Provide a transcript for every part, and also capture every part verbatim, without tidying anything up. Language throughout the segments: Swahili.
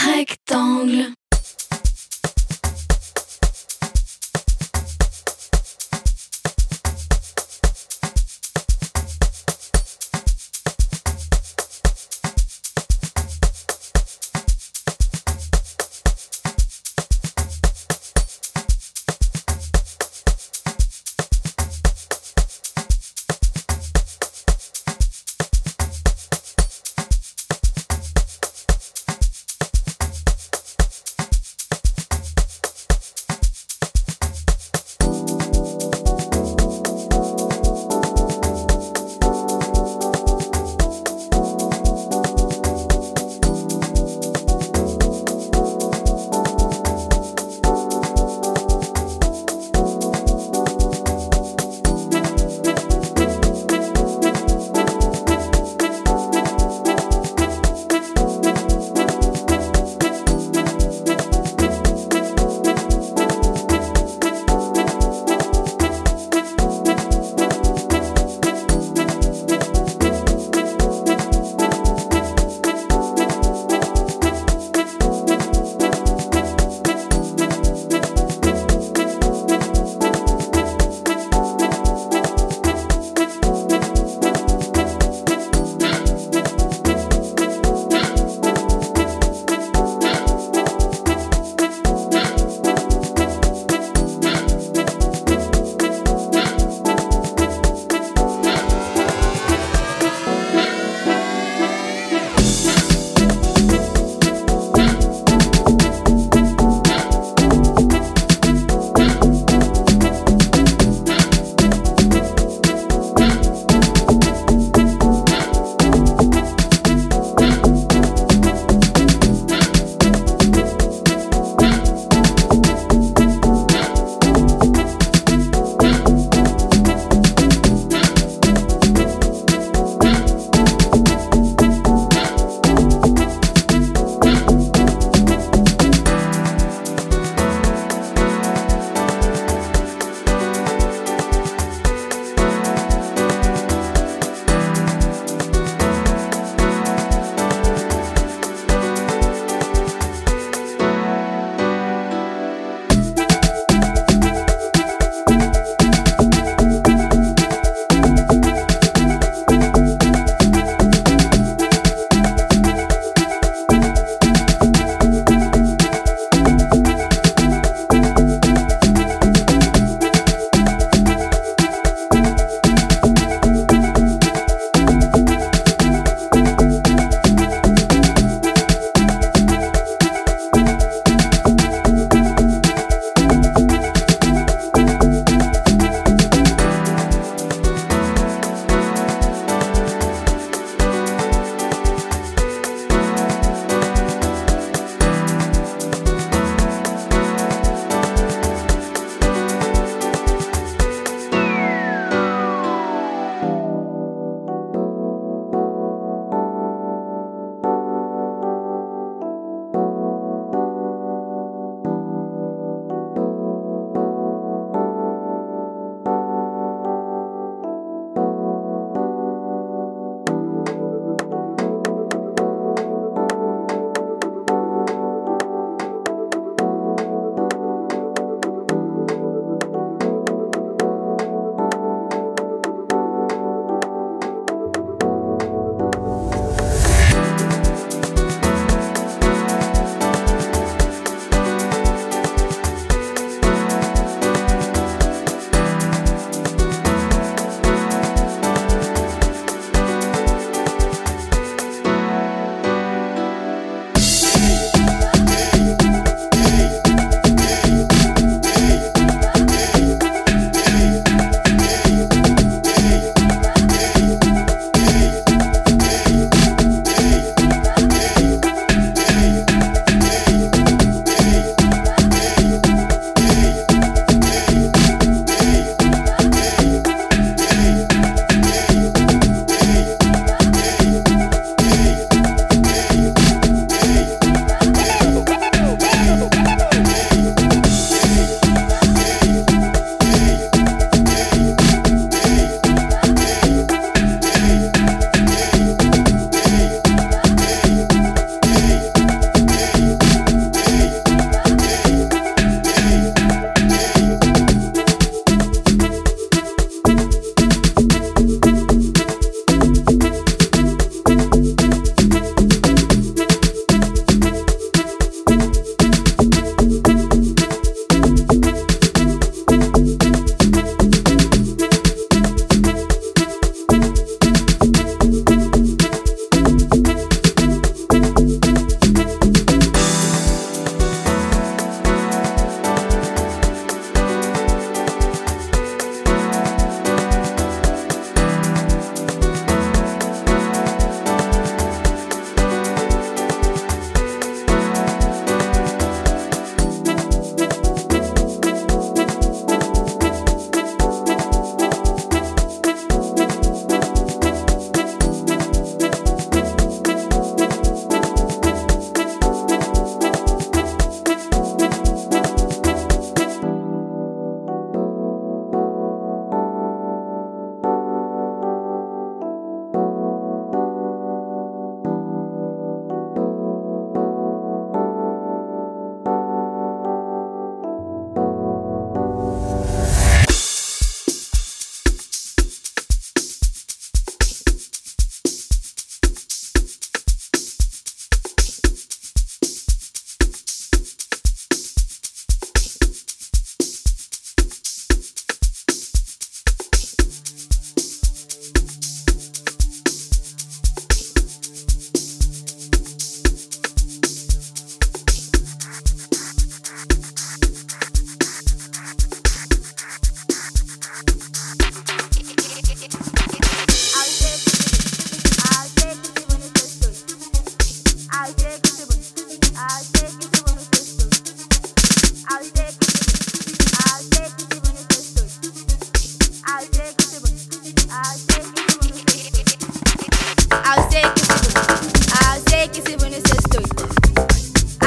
Rectangle.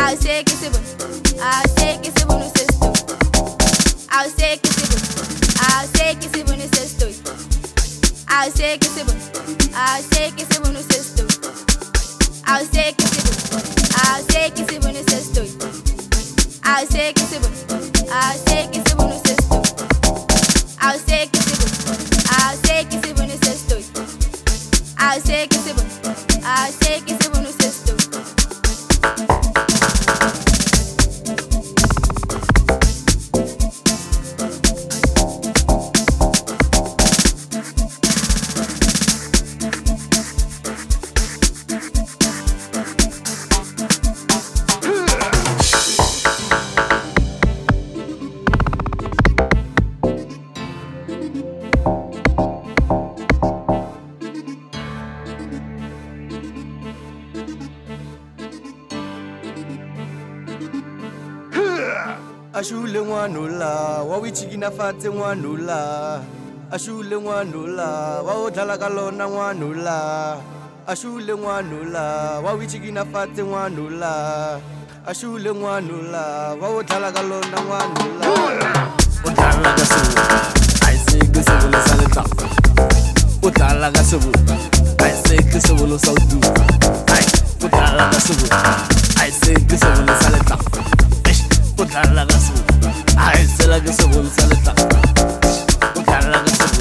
I'll say que c'est bon. I'll say que c'est bon, no c'est sto. I'll say que c'est bon. I'll say que c'est bon, no c'est sto. I'll say que c'est bon. I'll say que c'est bon, no c'est sto. I'll say que c'est bon. I'll say que c'est bon, no c'est sto. I'll say que c'est bon. I'll say que c'est bon, no c'est sto. I'll say que c'est bon. I'll say que c'est bon, no c'est sto. I'll say que c'est bon. I'll say que c'est bon, no c'est sto. Ashule nwanula, wawichikina fate nwanula. Ashule nwanula, wawodlala kalona nwanula. Ashule nwanula, wawichikina fate nwanula. Ashule nwanula, wawodlala kalona nwanula. Udlala kasubu, ayiseke sebulo saleta. Udlala kasubu, ayiseke sebulo saudu. Ay, udlala kasubu, ayiseke sebulo saleta. Udlala kasubu, ayiseke sebulo saleta. Udlala kasubu,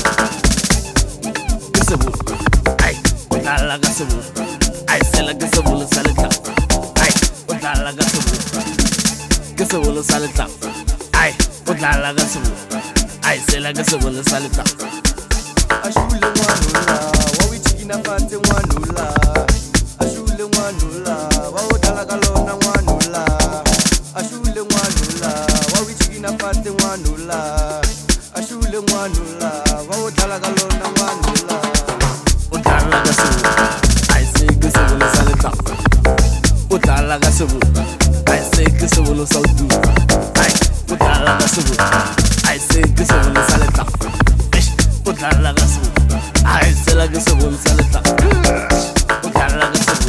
kasubu, ay, udlala kasubu, ayiseke sebulo saleta. Ay, udlala kasubu, kasubu saleta. Ay, udlala kasubu, ayiseke sebulo saleta. Ashule nwanula, wawichikina fate nwanula. Ashule nwanula, wawodlala kalona nwanula. Ashule nwanula, wawichikina fate nwanula. Ashule nwanula, wawodlala kalona nwanula. Udlala kasubu, ayiseke sebulo saleta. Udlala kasubu, ayiseke sebulo saudu. Ay, udlala kasubu, ayiseke sebulo saleta. Udlala kasubu, ayiseke sebulo saleta. Udlala kasubu,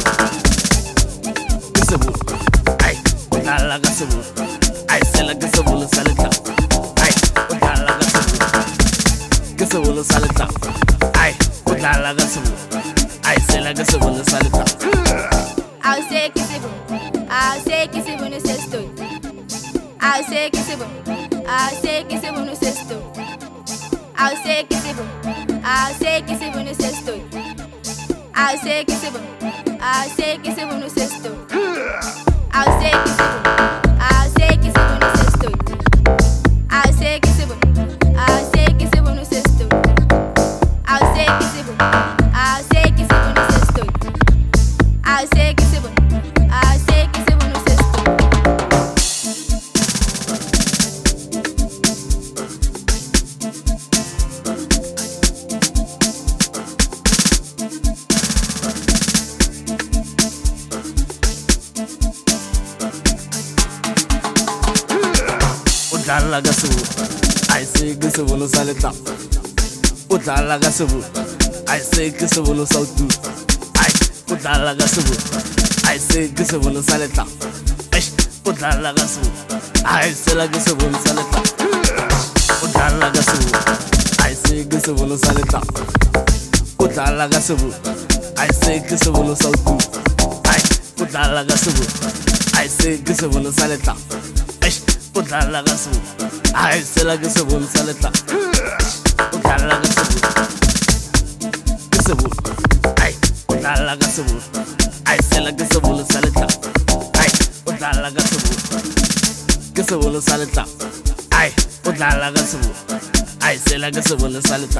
kasubu, ay, udlala kasubu, ayiseke sebulo saleta. Ay, udlala kasubu, kasubu saleta. Ay, udlala kasubu, ayiseke sebulo saleta. I'll say que c'est bon. I'll say que c'est bon, no c'est sto. I'll say que c'est bon. I'll say que c'est bon, no c'est sto. I'll say que c'est bon. I'll say que c'est bon, no c'est sto. I'll say que c'est bon. I'll say que c'est bon, no c'est sto. I'll say que c'est bon. I'll say que c'est bon, no c'est sto. I'll say que c'est bon. I'll say que c'est bon, no c'est sto. I'll say que c'est bon. I'll say que c'est bon, no c'est sto. I'll say que c'est bon. I'll say que c'est bon, no c'est sto. Udlala kasubu, ayiseke sebulo saleta. Udlala kasubu, ayiseke sebulo saudu. Ay, udlala kasubu, ayiseke sebulo saleta. Eish, udlala kasubu, ayiseke sebulo saleta. Udlala kasubu, ayiseke sebulo saleta. Udlala kasubu, ayiseke sebulo saudu. Ay, udlala kasubu, ayiseke sebulo saleta. Eish, udlala kasubu, ayiseke sebulo saleta. Udlala kasubu, kasubu, ay, udlala kasubu, ayiseke sebulo saleta. Ay, udlala kasubu, kasubu saleta. Ay, udlala kasubu, ayiseke sebulo saleta.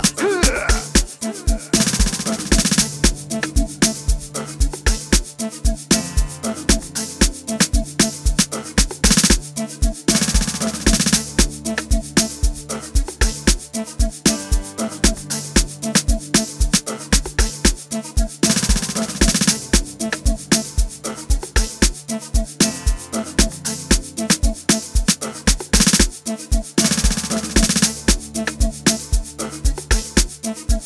Thank you.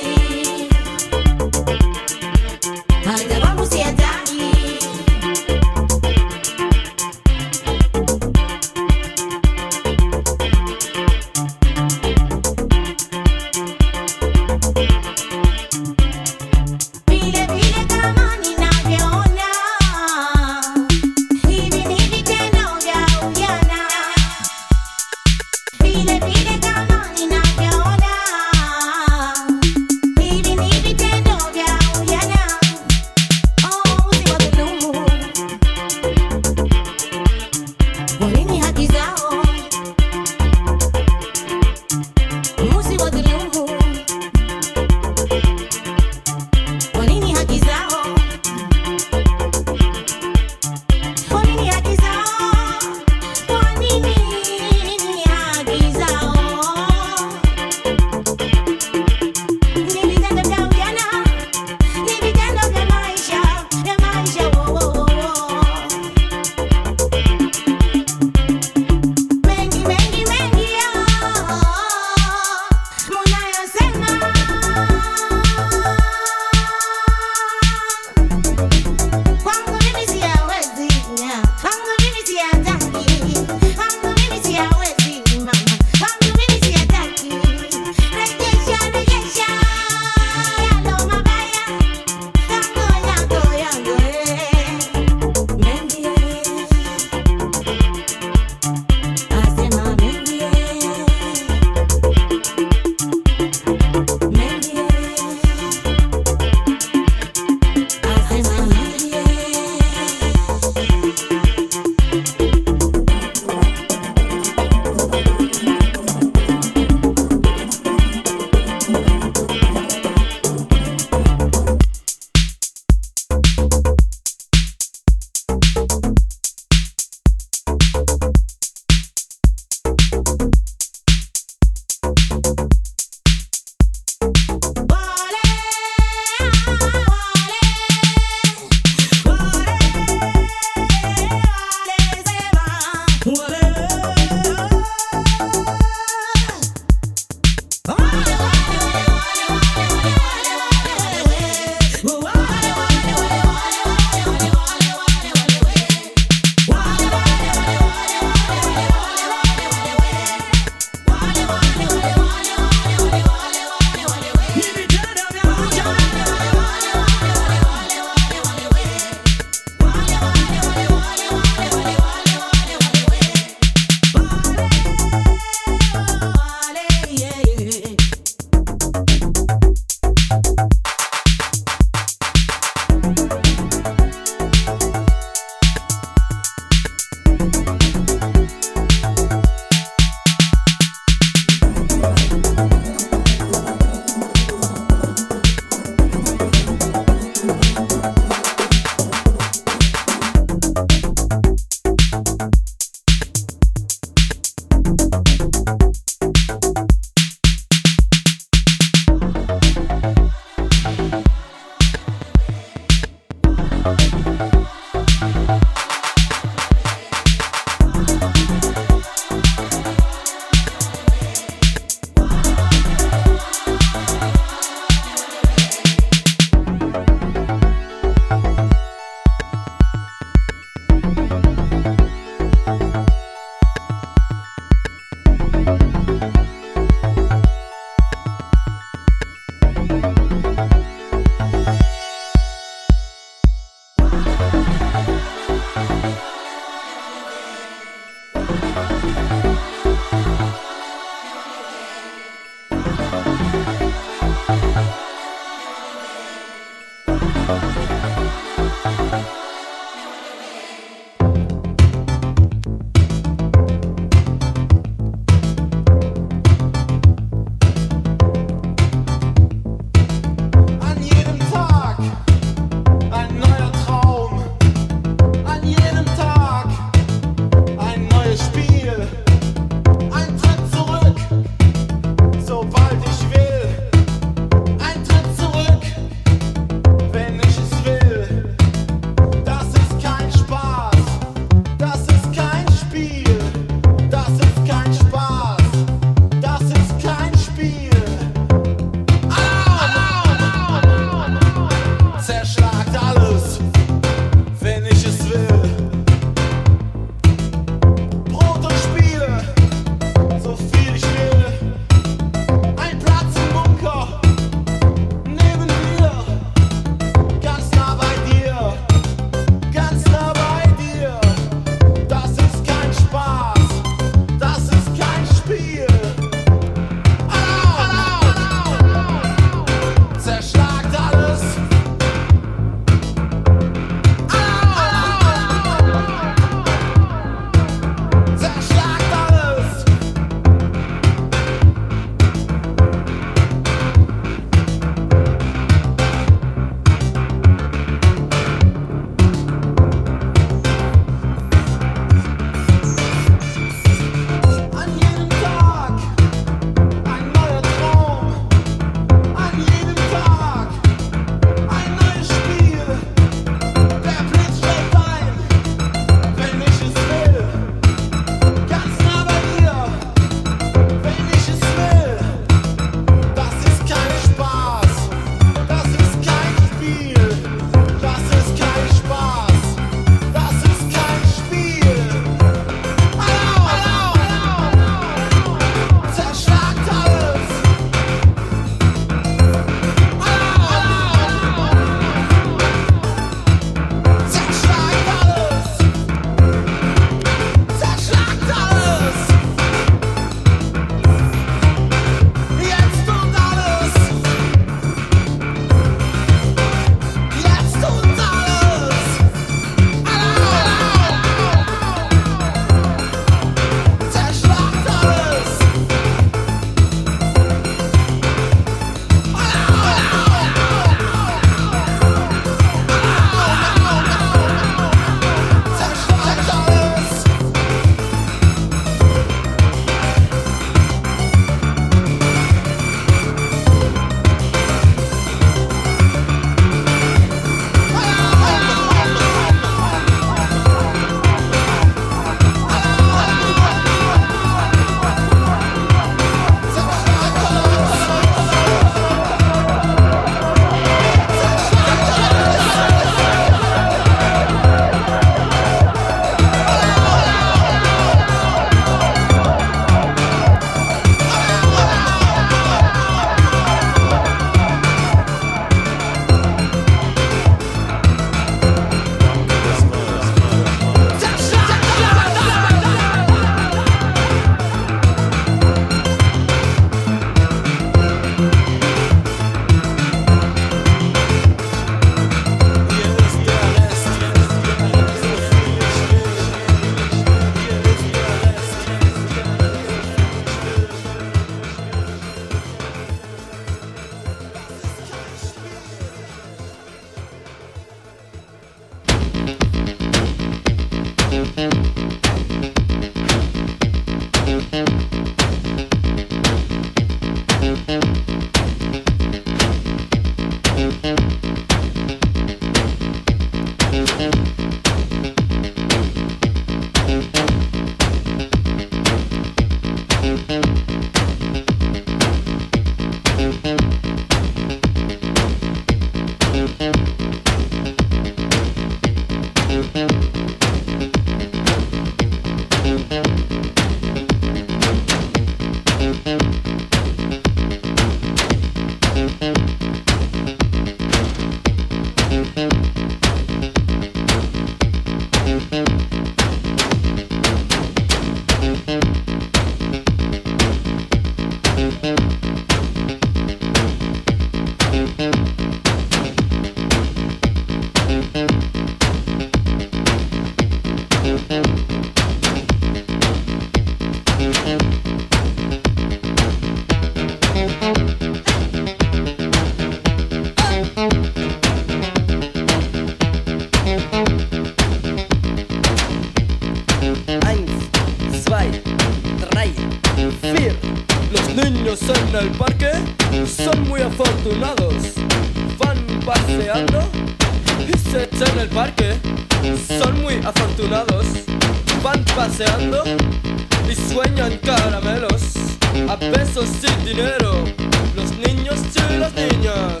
afortunados van paseando y se echan en el parque. Son muy afortunados, van paseando y sueñan caramelos a pesos sin dinero. Los niños y las niñas.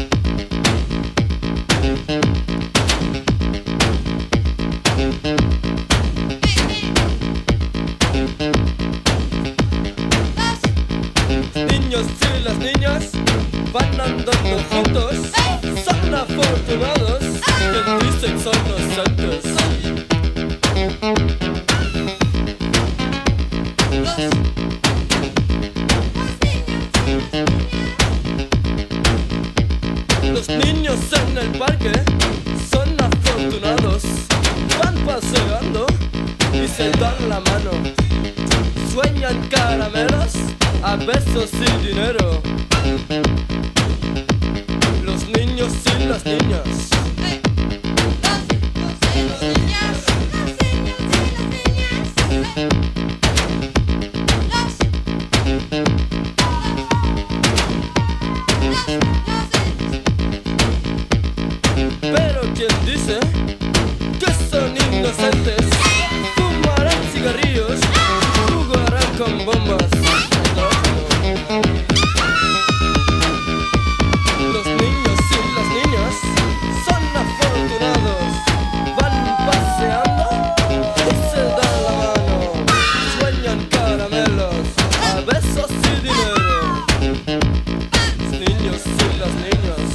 Niños y las niñas van andando juntos, son afortunados, que dicen son inocentes. Los niños en el parque son afortunados, van paseando y se dan la mano. Sueñan caramelos a besos y dinero. Los niños y las niñas. Pero quien dice que son inocentes, fumarán cigarrillos, jugarán con bombas. Los niños y las niñas son afortunados, van paseando y se dan la mano. Sueñan caramelos a besos y dinero. Los niños y las niñas.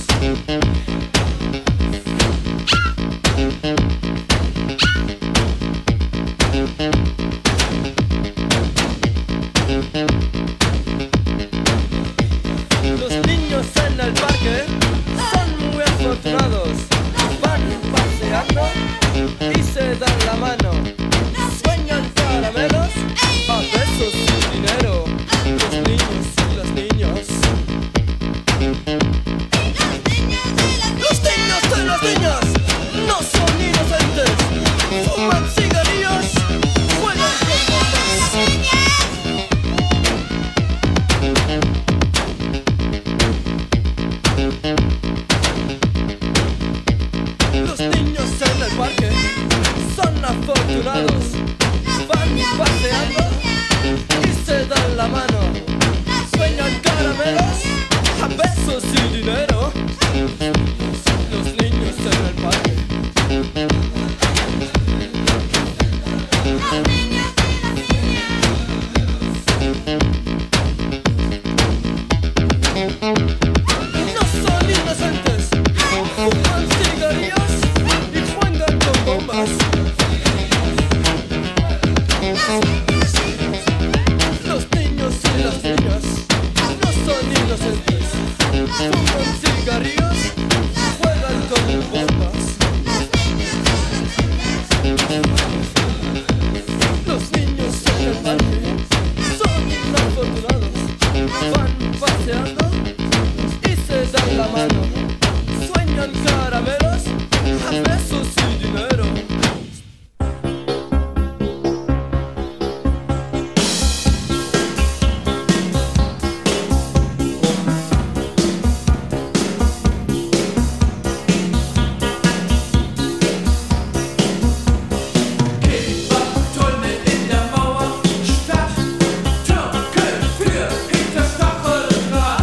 Los niños en el parque son muy afortunados, van paseando y se dan la mano. Sueñan caramelos a besos y dinero. Los niños y las niñas. Los niños y las niñas no son inocentes, fuman cigarrillos, juegan con bombas. Los niños en el parque son afortunados, van paseando y se dan la mano. Sueñan caramelos a besos y dinero. Los niños en el parque. No son inocentes, fuman cigarrillos y juegan con bombas. Los niños y las niñas no son inocentes, fuman cigarrillos, juegan con bombas. Los niños en el parque son afortunados, van paseando y se dan la mano. Sueñan caramelos a besos y dinero.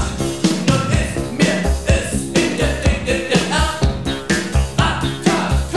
Stacheldraht. Nun ist mir, ist in der Dinge der Art.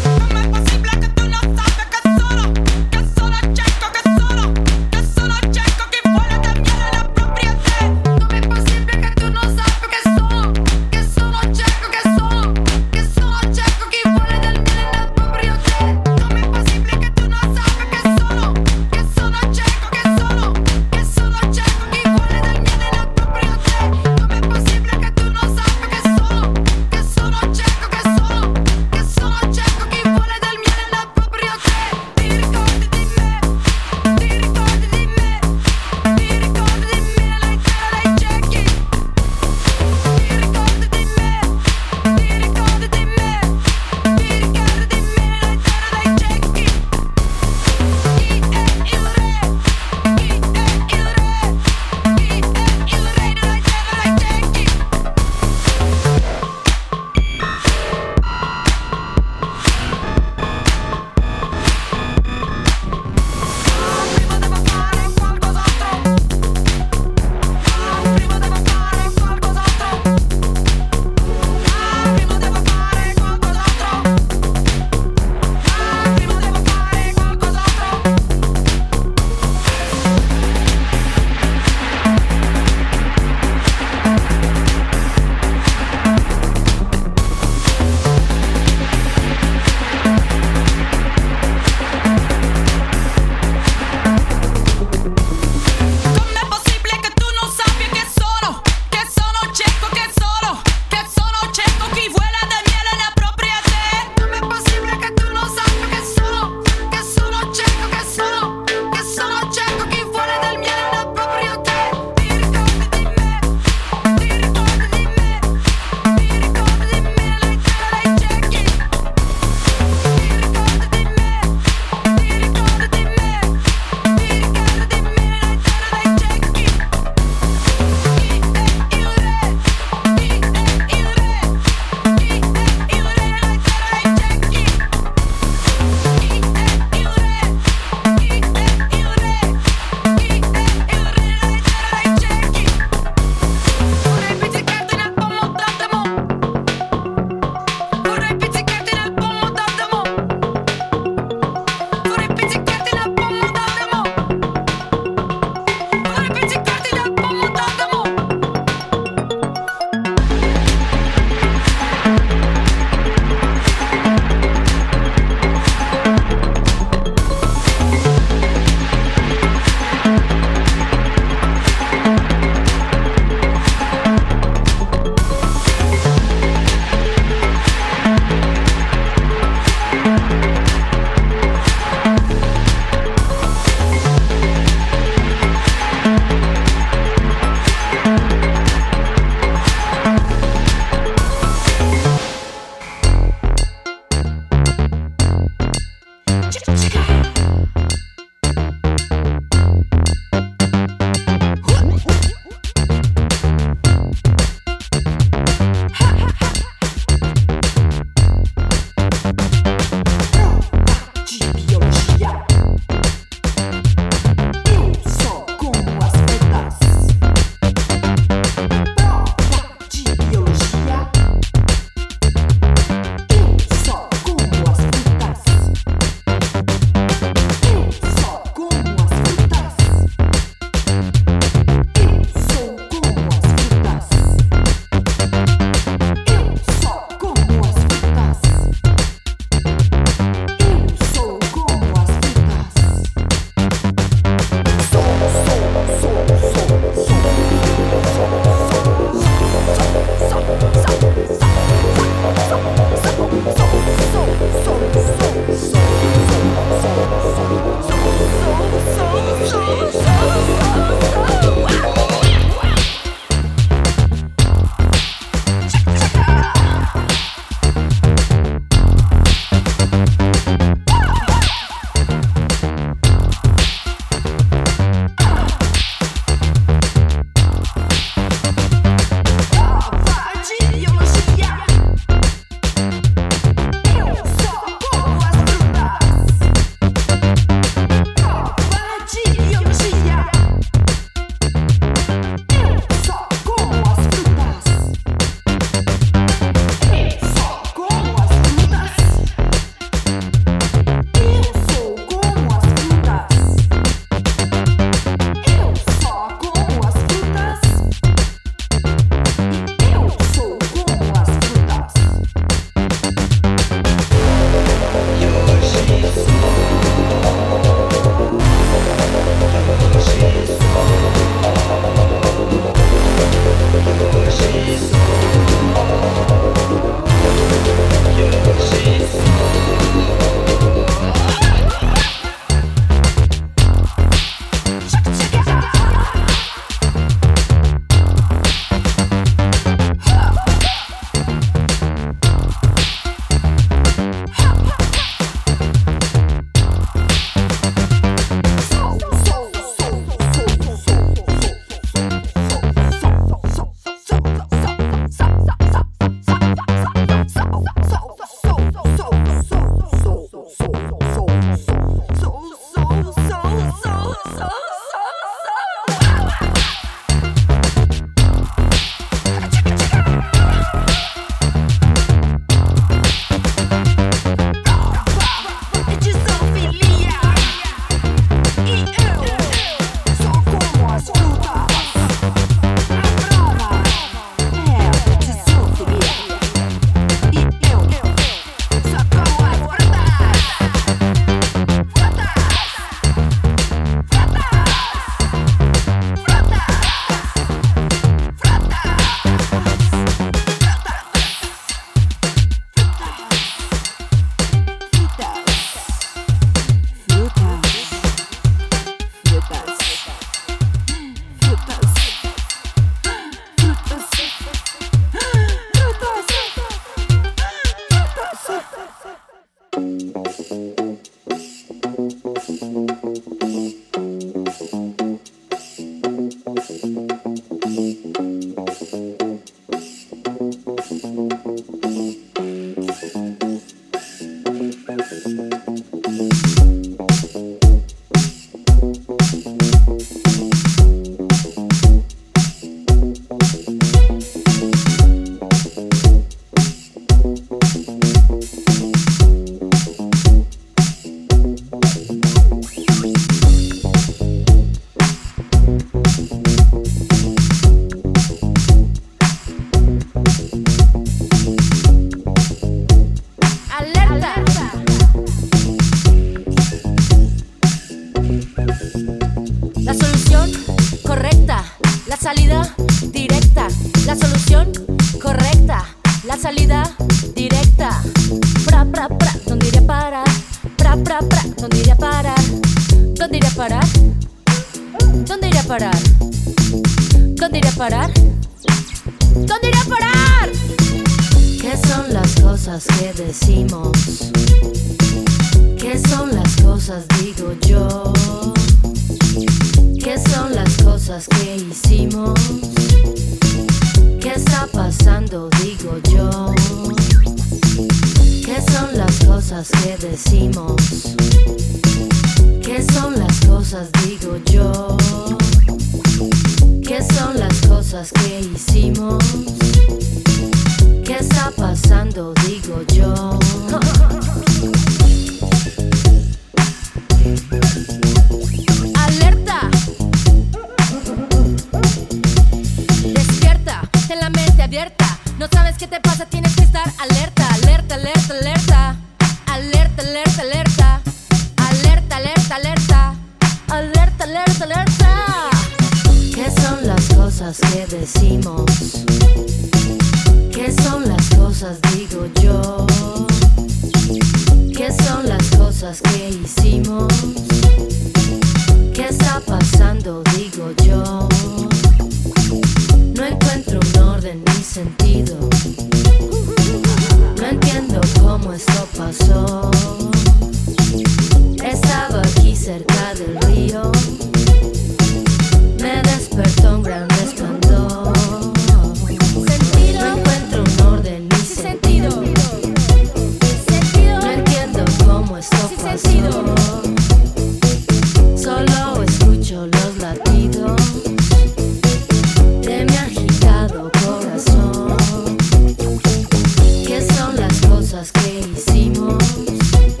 Que hicimos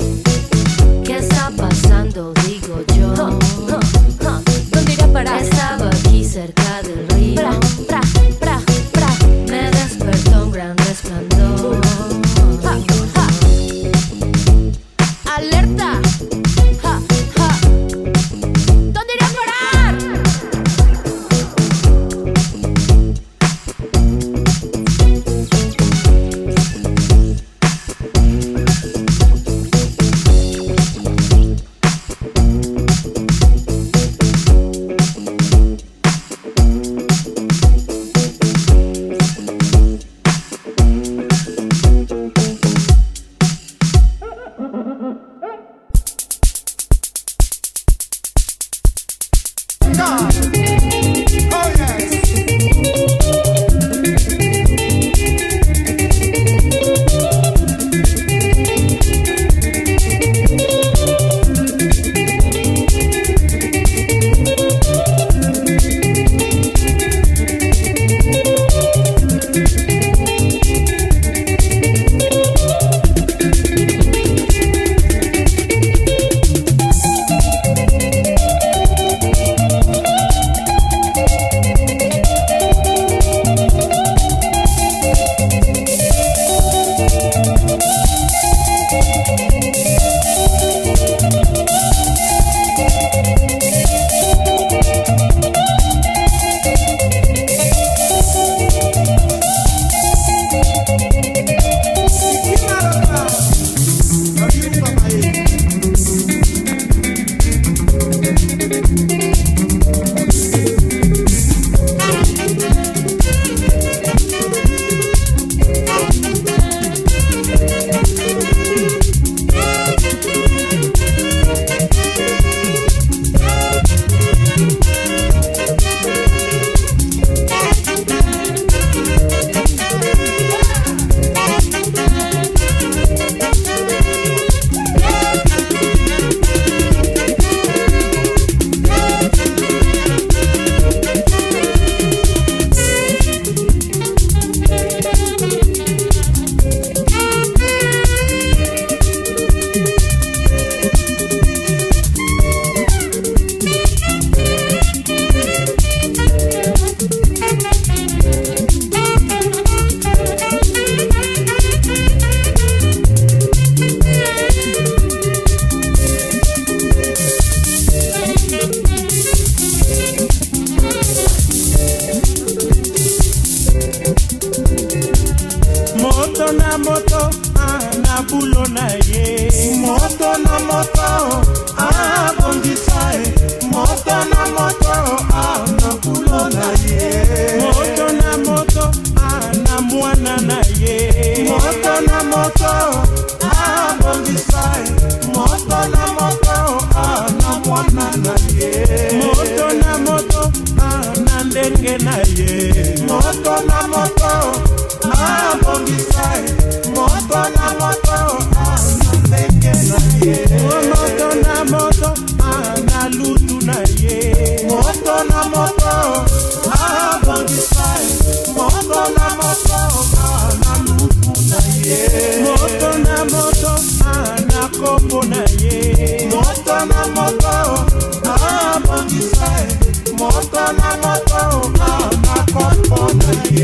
Moto na moto, ah, na bulo na ye. Moto na moto, ah, bondisae. Moto na moto, ah, na bulo na ye. Moto na moto, ah, na mwana na ye. Moto na moto, ah, bondisae. Moto na moto, ah, na mwana na ye. Moto na moto, ah, na ndenge na ye. Moto na moto, ah, bondisae. Moto na moto, ah, na ndenge na ye. Moto na moto, ah, na lutu na ye. Moto na moto, ah, bondisae. Moto na moto, ah, na lutu na ye. Moto na moto, ah, na kombo na ye. Moto na moto, ah, bondisae. Moto na moto, ah, na kombo na ye.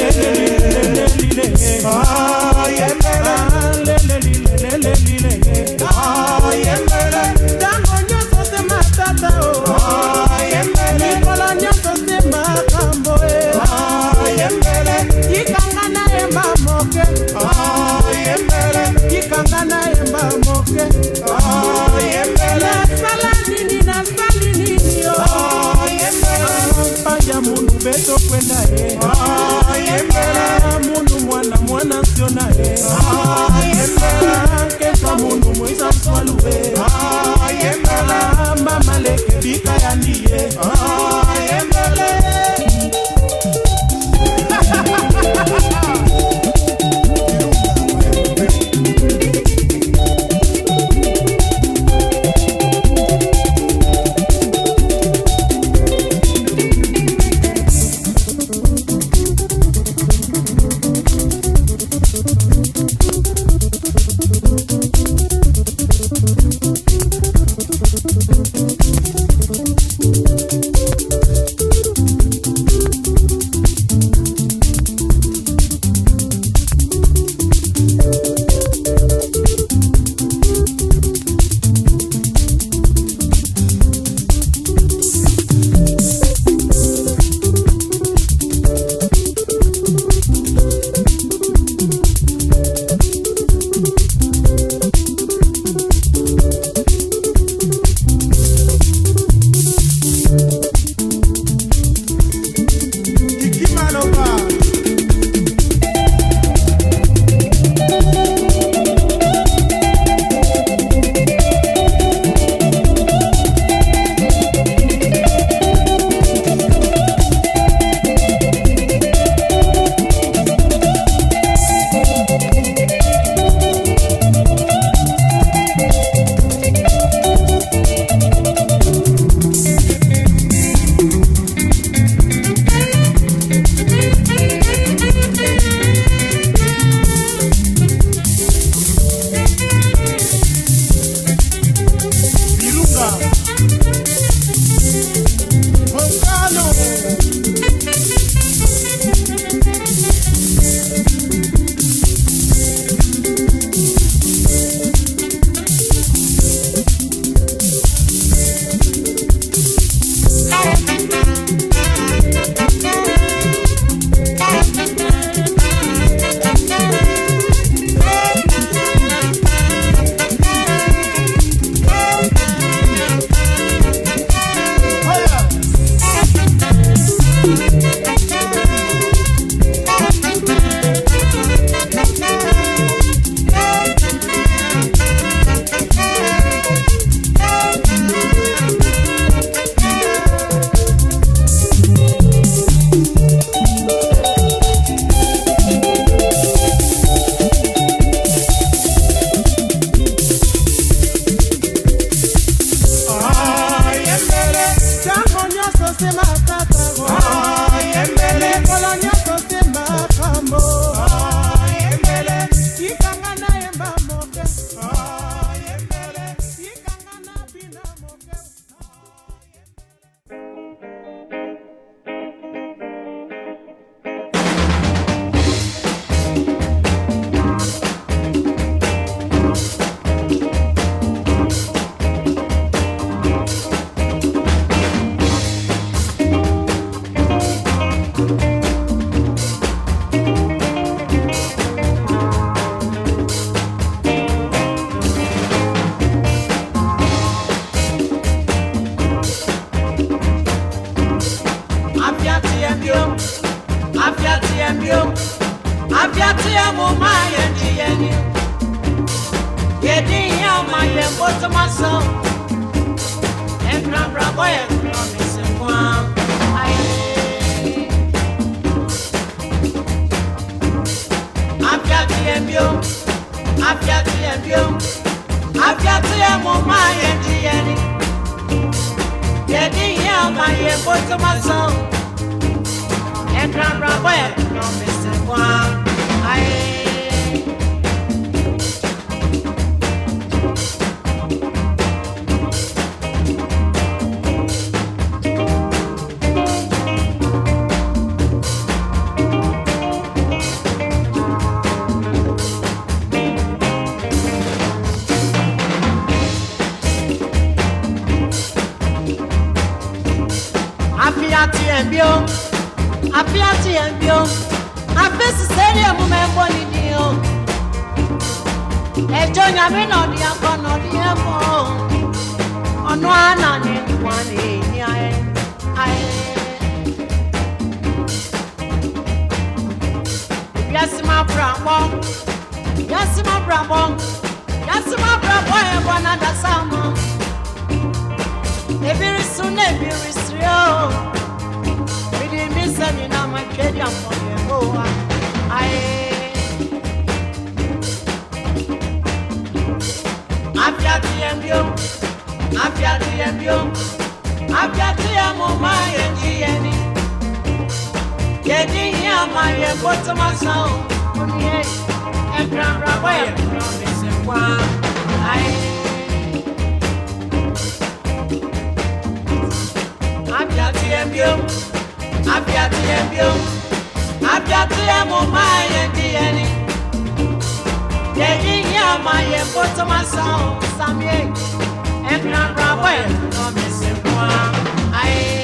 Ah, yembele, lele, lele, lele, lele. Ah, yembele, tango nyoso se matata o. Ah, yembele, nikola nyoso se makambo e. Ah, yembele, yikanga na emba moke. Ah, yembele, yikanga na emba moke. Ah, yembele, na sala nini na sali nini o. Ah, yembele, paya munu beto kwenda e. Ah, yembele, munu mwana mwana siona e. Ah, yembele, kesa munu mwisa swalu e. Ah, yembele, mama leke bika ya niye. Ah, yembele. Afiatia mo my and Yedi ya my and bottom my son. And Grandpa boy and promise and one. Afiatia mbio, Afiatia mbio, Afiatia mo my and Yedi ya my and bottom my son. And Grandpa boy and promise and one. Afiati embio, afiati embio, afesi seria mu membo ni dio. Ejo nyame no di akọ no di emo. Ono ana ni kwani ni ae. Ae. Yasima bramo. Yasima bramo. Yasima bramo e bona da samo. Every soon every strio. We didn't miss any now my kid young for you. I Afiati embio, Afiati embio, Afiati amo my engineer. Yedi ya my bottom of sound. And Grandpa boy promise and one. I Afiati embio, Afiati embio, Afiati amo my engineer. Yedi ya my bottom of sound. Samye, and Grandpa boy promise and one. I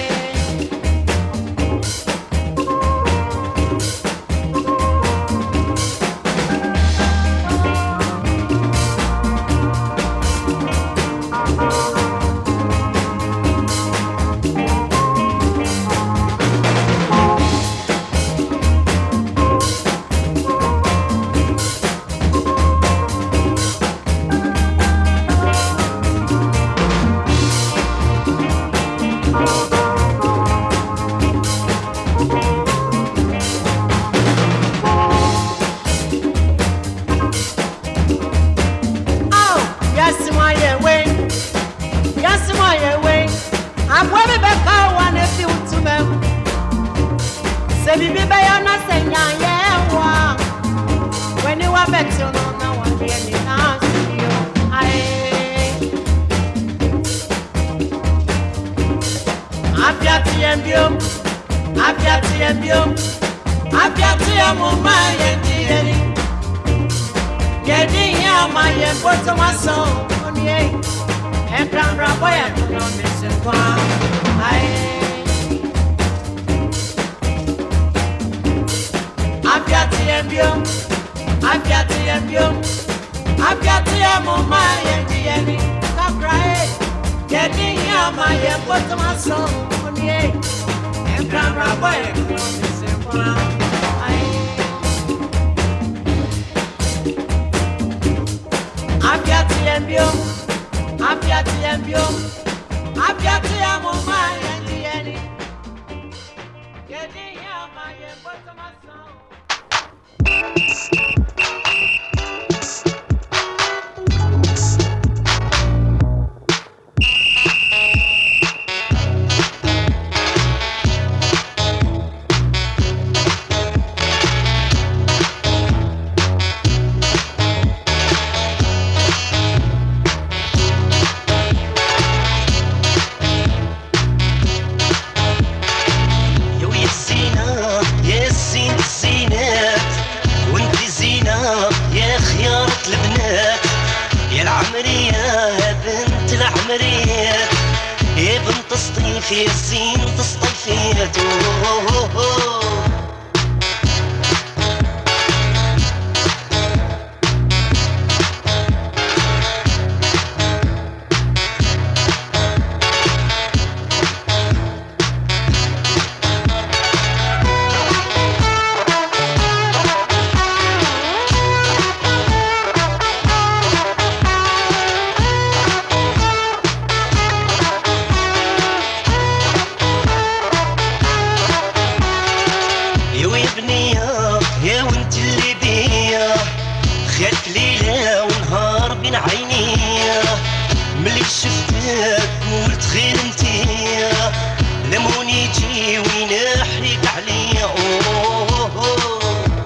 انت اللي بيا خيالك ليلة ونهار بين عينيا ملي شفتك قلت خير انتيا لمون يجي وينحيك عليا أوه أوه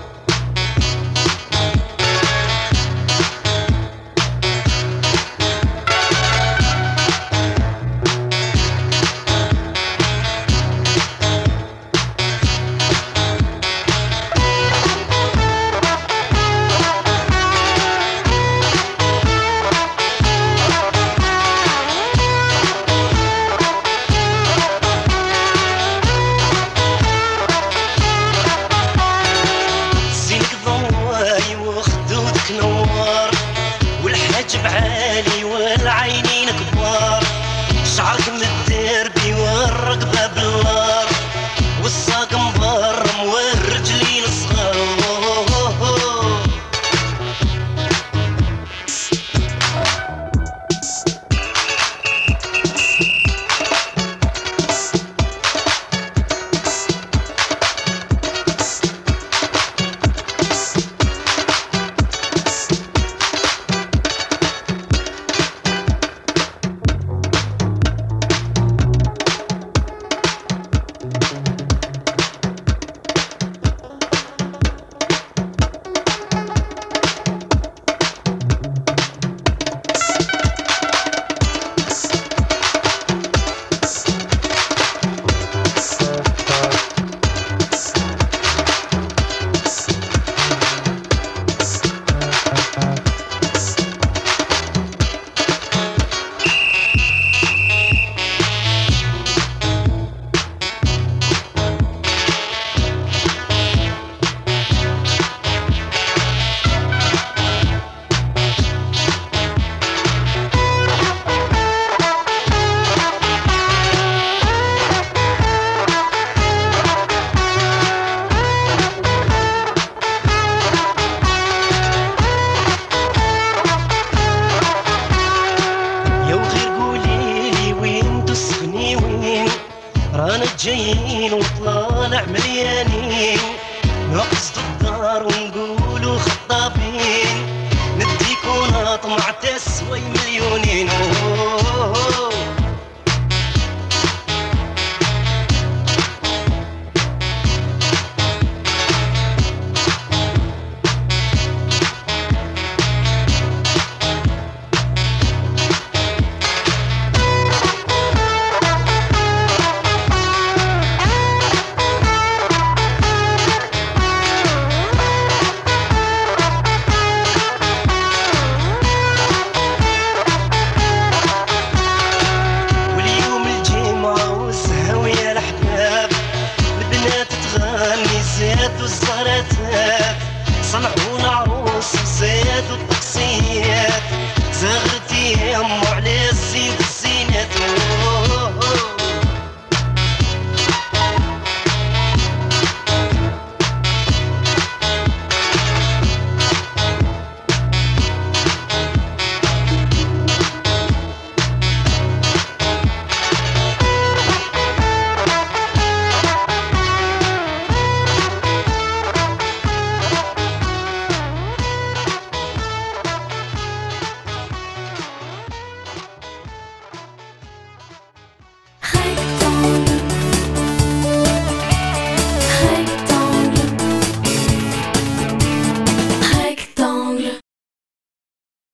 عالي والعينين كبار شعرك متدربي والرقبة بالنار والساق مبرم والرجلين صغار جايين وطالع مليانين نقصد الدار ونقولوا خطابين